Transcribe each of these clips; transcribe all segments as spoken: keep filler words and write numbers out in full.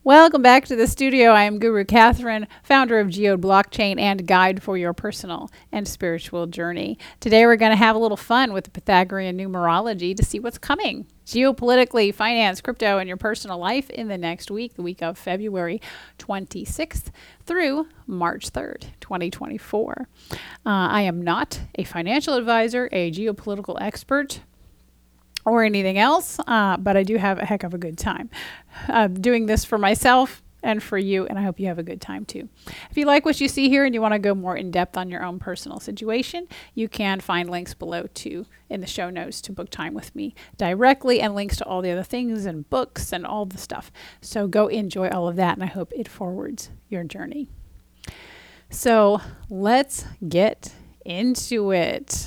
Welcome back to the studio. I am Guru Catherine, founder of Geode Blockchain and guide for your personal and spiritual journey. Today we're going to have a little fun with the Pythagorean numerology to see what's coming geopolitically, finance, crypto, and your personal life in the next week, the week of February twenty-sixth through March third, twenty twenty-four. Uh, I am not a financial advisor, a geopolitical expert, or anything else, uh, but I do have a heck of a good time uh, doing this for myself and for you, and I hope you have a good time too. If you like what you see here and you want to go more in depth on your own personal situation, you can find links below too in the show notes to book time with me directly, and links to all the other things and books and all the stuff. So go enjoy all of that, and I hope it forwards your journey. So let's get into it.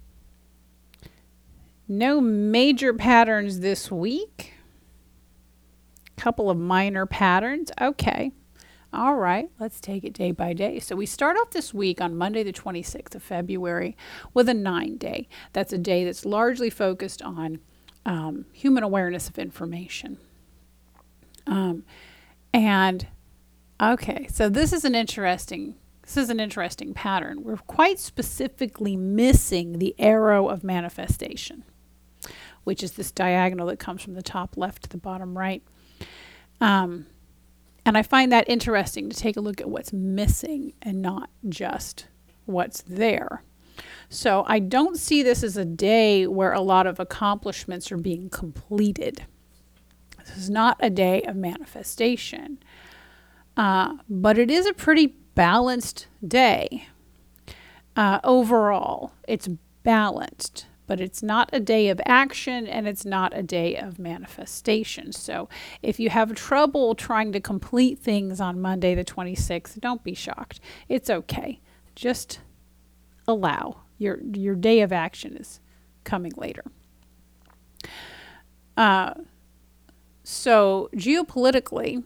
No major patterns this week. Couple of minor patterns. Okay. All right. Let's take it day by day. So we start off this week on Monday, the twenty-sixth of February with a nine day. That's a day that's largely focused on um, human awareness of information. Um, and okay. So this is an interesting This is an interesting pattern. We're quite specifically missing the arrow of manifestation, which is this diagonal that comes from the top left to the bottom right. Um, and I find that interesting to take a look at what's missing and not just what's there. So I don't see this as a day where a lot of accomplishments are being completed. This is not a day of manifestation, uh, but it is a pretty balanced day. Uh, overall, it's balanced. But it's not a day of action, and it's not a day of manifestation. So if you have trouble trying to complete things on Monday the twenty-sixth, don't be shocked. It's okay. Just allow. Your, your day of action is coming later. Uh, so geopolitically,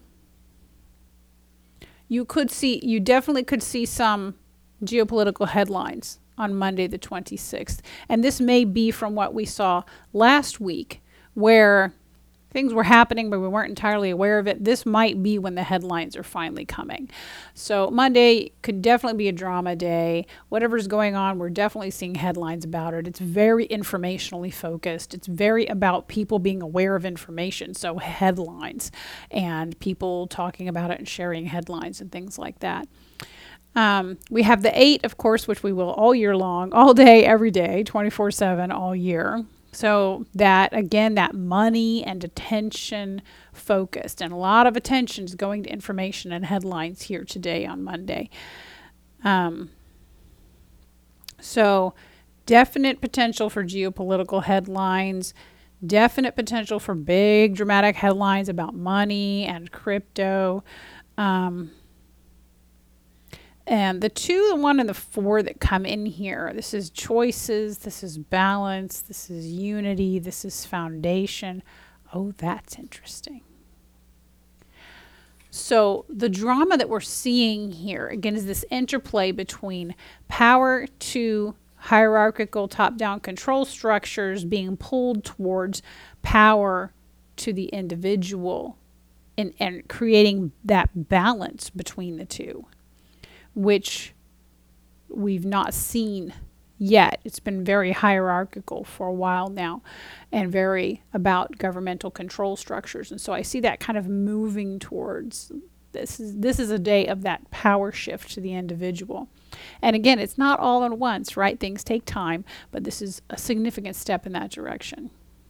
you could see, you definitely could see some geopolitical headlines on Monday the twenty-sixth. And this may be from what we saw last week, where things were happening but we weren't entirely aware of it. This might be when the headlines are finally coming. So Monday could definitely be a drama day. Whatever's going on, we're definitely seeing headlines about it. It's very informationally focused. It's very about people being aware of information. So headlines and people talking about it and sharing headlines and things like that. Um, we have the eight, of course, which we will all year long, all day, every day, twenty-four seven, all year. So that, again, that money and attention focused, and a lot of attention is going to information and headlines here today on Monday. Um, so definite potential for geopolitical headlines, definite potential for big dramatic headlines about money and crypto. Um, And the two, the one, and the four that come in here, this is choices, this is balance, this is unity, this is foundation. Oh, that's interesting. So the drama that we're seeing here, again, is this interplay between power to hierarchical top-down control structures being pulled towards power to the individual, and, and creating that balance between the two, which we've not seen yet. It's been very hierarchical for a while now, and very about governmental control structures. And so I see that kind of moving towards this is this is a day of that power shift to the individual. And again, it's not all at once, right? Things take time, but this is a significant step in that direction.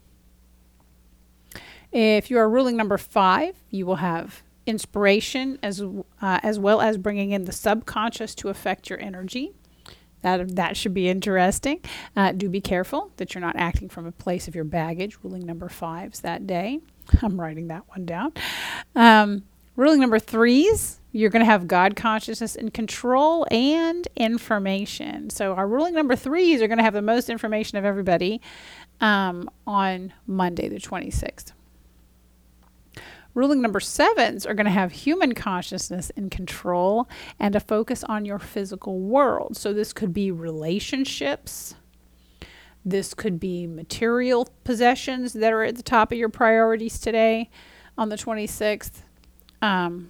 If you are ruling number five, you will have inspiration as uh, as well as bringing in the subconscious to affect your energy. That that should be interesting. Uh, do be careful that you're not acting from a place of your baggage. Ruling number fives that day. I'm writing that one down. Um, ruling number threes, you're going to have God consciousness and control and information. So our ruling number threes are going to have the most information of everybody um, on Monday the twenty-sixth. Ruling number sevens are going to have human consciousness and control and a focus on your physical world. So this could be relationships. This could be material possessions that are at the top of your priorities today on the twenty-sixth. Um,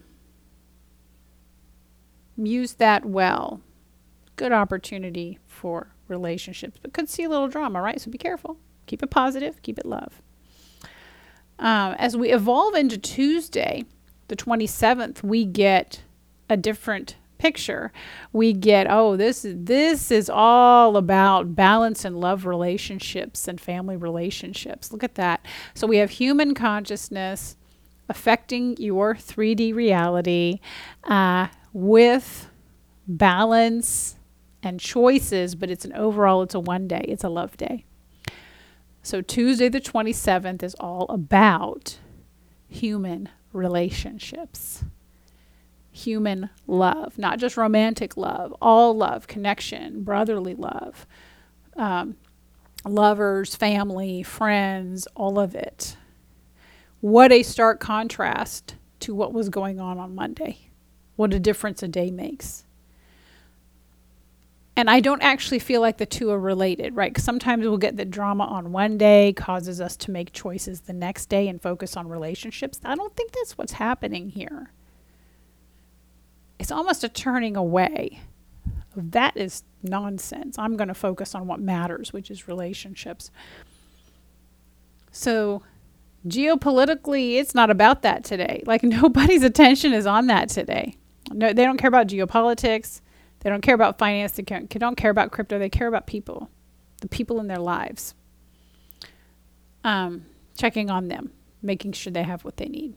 use that well. Good opportunity for relationships, but could see a little drama, right? So be careful. Keep it positive. Keep it love. Um, as we evolve into Tuesday, the twenty-seventh, we get a different picture. We get, oh, this is this is all about balance and love relationships and family relationships. Look at that. So we have human consciousness affecting your three D reality uh, with balance and choices, but it's an overall, it's a one day, it's a love day. So Tuesday the twenty-seventh is all about human relationships, human love, not just romantic love, all love, connection, brotherly love, um, lovers, family, friends, all of it. What a stark contrast to what was going on on Monday. What a difference a day makes. And I don't actually feel like the two are related, right? 'Cause sometimes we'll get that drama on one day causes us to make choices the next day and focus on relationships. I don't think that's what's happening here. It's almost a turning away. That is nonsense. I'm going to focus on what matters, which is relationships. So geopolitically, it's not about that today. Like nobody's attention is on that today. No, they don't care about geopolitics. They don't care about finance. They don't care about crypto. They care about people, the people in their lives. Um, checking on them, making sure they have what they need.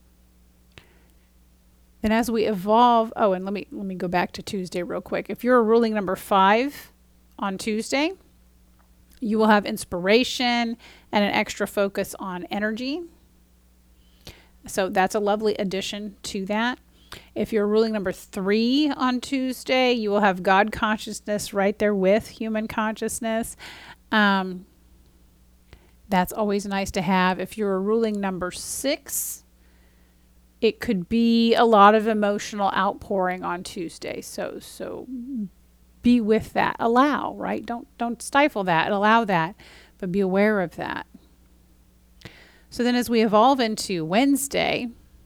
Then as we evolve, oh, and let me let me go back to Tuesday real quick. If you're a ruling number five on Tuesday, you will have inspiration and an extra focus on energy. So that's a lovely addition to that. If you're ruling number three on Tuesday, you will have God consciousness right there with human consciousness. Um, that's always nice to have. If you're a ruling number six, it could be a lot of emotional outpouring on Tuesday. So, so be with that. Allow, right? Don't, don't stifle that. Allow that, but be aware of that. So then as we evolve into Wednesday,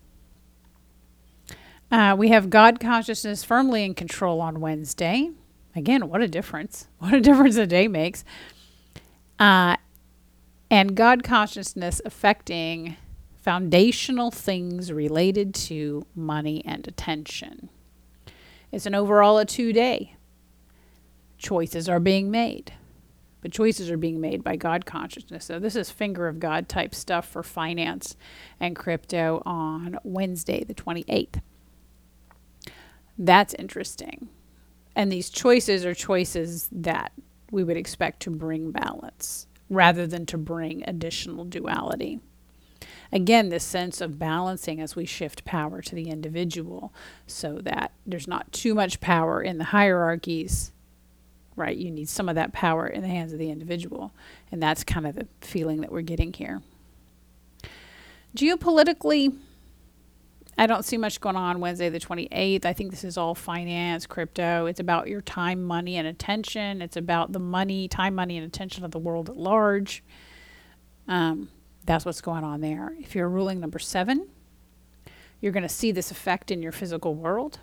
Uh, we have God consciousness firmly in control on Wednesday. Again, what a difference. What a difference a day makes. Uh, and God consciousness affecting foundational things related to money and attention. It's an overall a two-day. Choices are being made. But choices are being made by God consciousness. So this is finger of God type stuff for finance and crypto on Wednesday, the twenty-eighth. That's interesting. And these choices are choices that we would expect to bring balance rather than to bring additional duality. Again, this sense of balancing as we shift power to the individual so that there's not too much power in the hierarchies, right? You need some of that power in the hands of the individual. And that's kind of the feeling that we're getting here. Geopolitically, I don't see much going on Wednesday the twenty-eighth. I think this is all finance, crypto. It's about your time, money, and attention. It's about the money, time, money, and attention of the world at large. Um, that's what's going on there. If you're ruling number seven, you're going to see this effect in your physical world.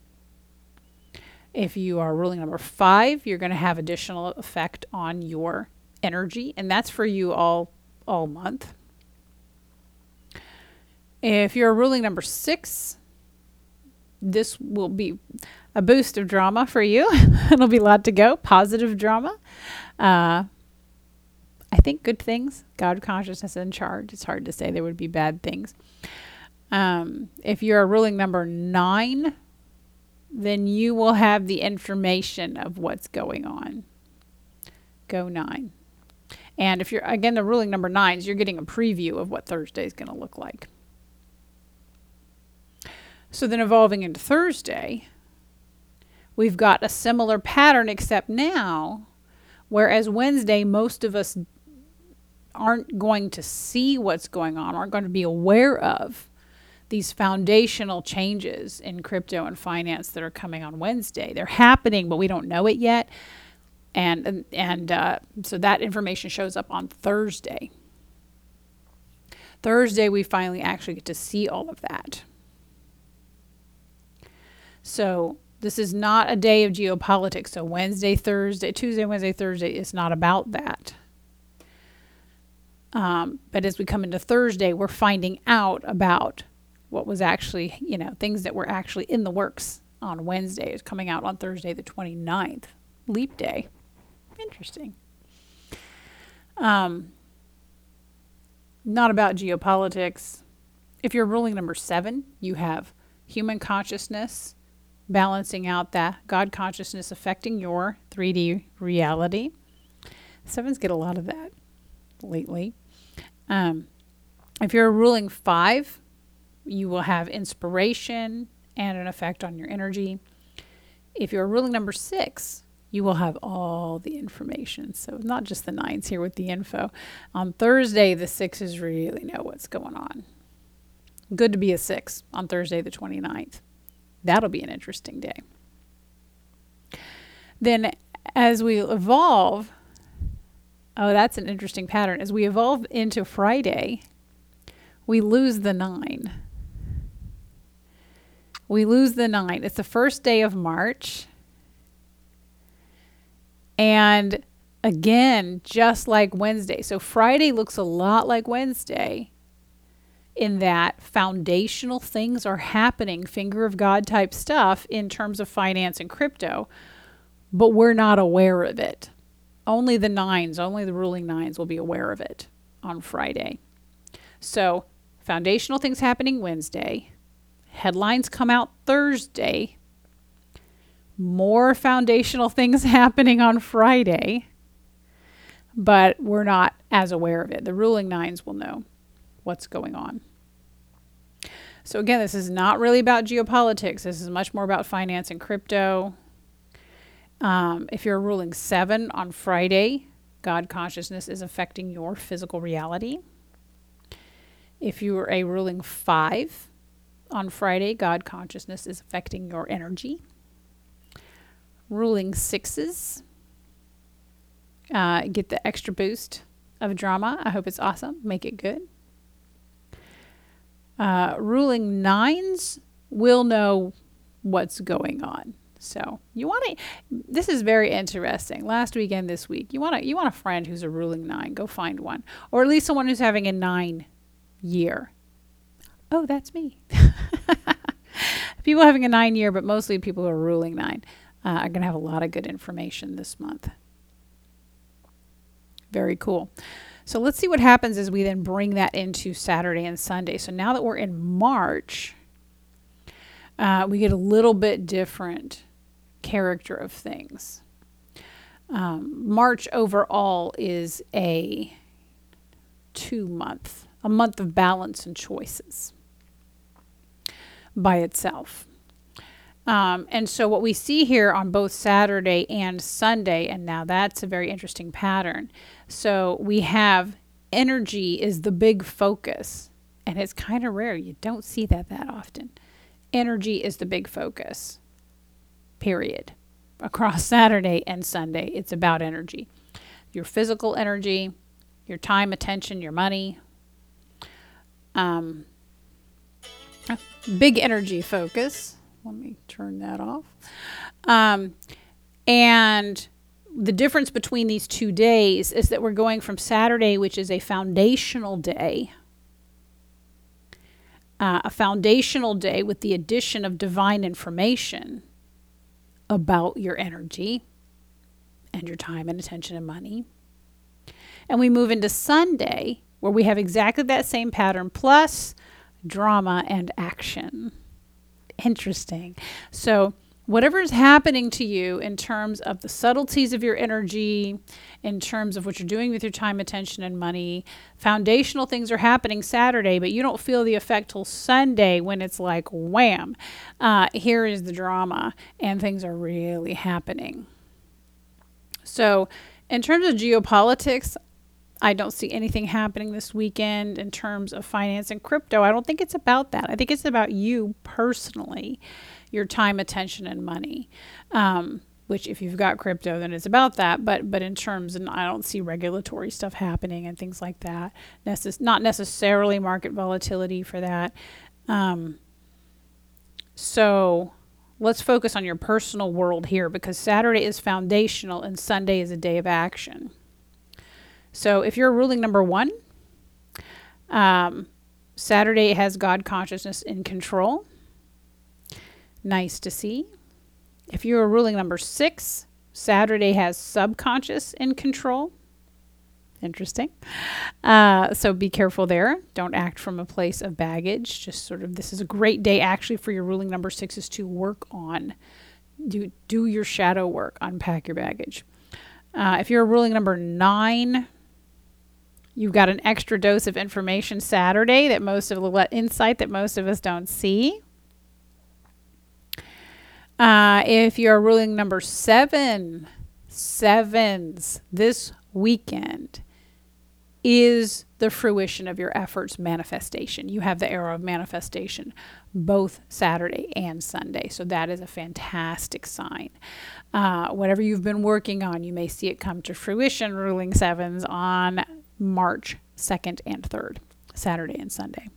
If you are ruling number five, you're going to have additional effect on your energy, and that's for you all all month. If you're ruling number six, this will be a boost of drama for you. It'll be a lot to go. Positive drama. Uh, I think good things. God consciousness in charge. It's hard to say there would be bad things. Um, if you're a ruling number nine, then you will have the information of what's going on. Go nine. And if you're, again, the ruling number nines, you're getting a preview of what Thursday is going to look like. So then evolving into Thursday, we've got a similar pattern, except now, whereas Wednesday, most of us aren't going to see what's going on, aren't going to be aware of these foundational changes in crypto and finance that are coming on Wednesday. They're happening, but we don't know it yet. And, and, and uh, so that information shows up on Thursday. Thursday, we finally actually get to see all of that. So this is not a day of geopolitics. So Wednesday, Thursday, Tuesday, Wednesday, Thursday, it's not about that. Um, but as we come into Thursday, we're finding out about what was actually, you know, things that were actually in the works on Wednesday. It's coming out on Thursday, the twenty-ninth, leap day. Interesting. Um, not about geopolitics. If you're ruling number seven, you have human consciousness balancing out that God consciousness affecting your three D reality. Sevens get a lot of that lately. Um, if you're ruling five, you will have inspiration and an effect on your energy. If you're ruling number six, you will have all the information. So not just the nines here with the info. On Thursday, the sixes really know what's going on. Good to be a six on Thursday, the twenty-ninth. That'll be an interesting day. Then as we evolve, oh, that's an interesting pattern. As we evolve into Friday, we lose the nine. We lose the nine. It's the first day of March. And again, just like Wednesday. So Friday looks a lot like Wednesday in that foundational things are happening, finger of God type stuff in terms of finance and crypto, but we're not aware of it. Only the nines, only the ruling nines will be aware of it on Friday. So foundational things happening Wednesday. Headlines come out Thursday. More foundational things happening on Friday. But we're not as aware of it. The ruling nines will know what's going on. So again, this is not really about geopolitics. This is much more about finance and crypto. Um, if you're ruling seven on Friday, God consciousness is affecting your physical reality. If you are a ruling five on Friday, God consciousness is affecting your energy. Ruling sixes, uh, get the extra boost of drama. I hope it's awesome. Make it good. Uh, ruling nines will know what's going on. So you want to, this is very interesting. Last weekend, this week, you want to, you want a friend who's a ruling nine, go find one, or at least someone who's having a nine year. Oh, that's me. People having a nine year, but mostly people who are ruling nine, uh, are going to have a lot of good information this month. Very cool. So let's see what happens as we then bring that into Saturday and Sunday. So now that we're in March, uh, we get a little bit different character of things. Um, March overall is a two month, a month of balance and choices by itself. Um, and so what we see here on both Saturday and Sunday, and now that's a very interesting pattern. So we have energy is the big focus, and it's kind of rare. You don't see that that often. Energy is the big focus, period. Across Saturday and Sunday, it's about energy. Your physical energy, your time, attention, your money. Um, big energy focus. Let me turn that off. Um, and the difference between these two days is that we're going from Saturday, which is a foundational day, uh, a foundational day with the addition of divine information about your energy and your time and attention and money. And we move into Sunday, where we have exactly that same pattern, plus drama and action. Interesting. So whatever is happening to you in terms of the subtleties of your energy, in terms of what you're doing with your time, attention, and money, foundational things are happening Saturday, but you don't feel the effect till Sunday when it's like, wham, uh, here is the drama, and things are really happening. So in terms of geopolitics, I don't see anything happening this weekend in terms of finance and crypto. I don't think it's about that. I think it's about you personally, your time, attention, and money. Um, which if you've got crypto, then it's about that. But but in terms, and I don't see regulatory stuff happening and things like that. Necess- not necessarily market volatility for that. Um, so let's focus on your personal world here, because Saturday is foundational and Sunday is a day of action. So if you're ruling number one, um, Saturday has God consciousness in control. Nice to see. If you're ruling number six, Saturday has subconscious in control. Interesting. Uh, so be careful there. Don't act from a place of baggage. Just sort of, this is a great day actually for your ruling number sixes to work on. Do, do your shadow work. Unpack your baggage. Uh, if you're a ruling number nine, you've got an extra dose of information Saturday that most of the insight that most of us don't see. Uh, if you're ruling number seven, sevens this weekend is the fruition of your efforts manifestation. You have the arrow of manifestation both Saturday and Sunday. So that is a fantastic sign. Uh, whatever you've been working on, you may see it come to fruition, ruling sevens on March second and third, Saturday and Sunday.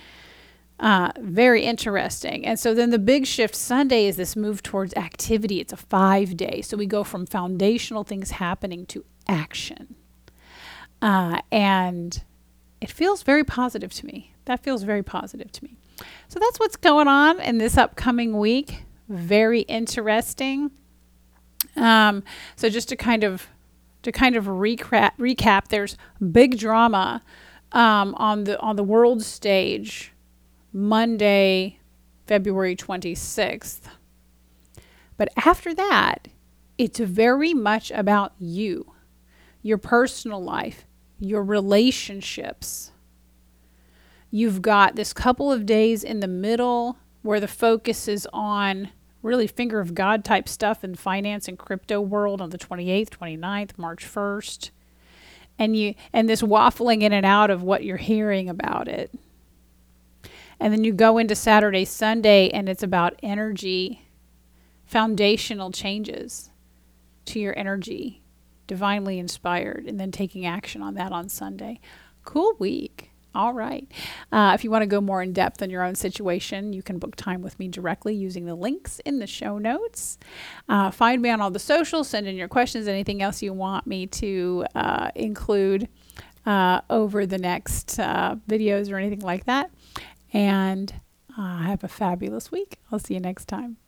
Uh, very interesting. And so then the big shift Sunday is this move towards activity. It's a five day. So we go from foundational things happening to action. Uh, and it feels very positive to me. That feels very positive to me. So that's what's going on in this upcoming week. Very interesting. Um, so just to kind of to kind of recap, recap, there's big drama um, on the on the world stage Monday, February twenty-sixth. But after that, it's very much about you, your personal life, your relationships. You've got this couple of days in the middle where the focus is on really finger of God type stuff in finance and crypto world on the twenty-eighth, twenty-ninth, March first. And you and this waffling in and out of what you're hearing about it. And then you go into Saturday, Sunday, and it's about energy, foundational changes to your energy, divinely inspired, and then taking action on that on Sunday. Cool week. All right. Uh, if you want to go more in depth on your own situation, you can book time with me directly using the links in the show notes. Uh, find me on all the socials, send in your questions, anything else you want me to uh, include uh, over the next uh, videos or anything like that. And uh, have a fabulous week. I'll see you next time.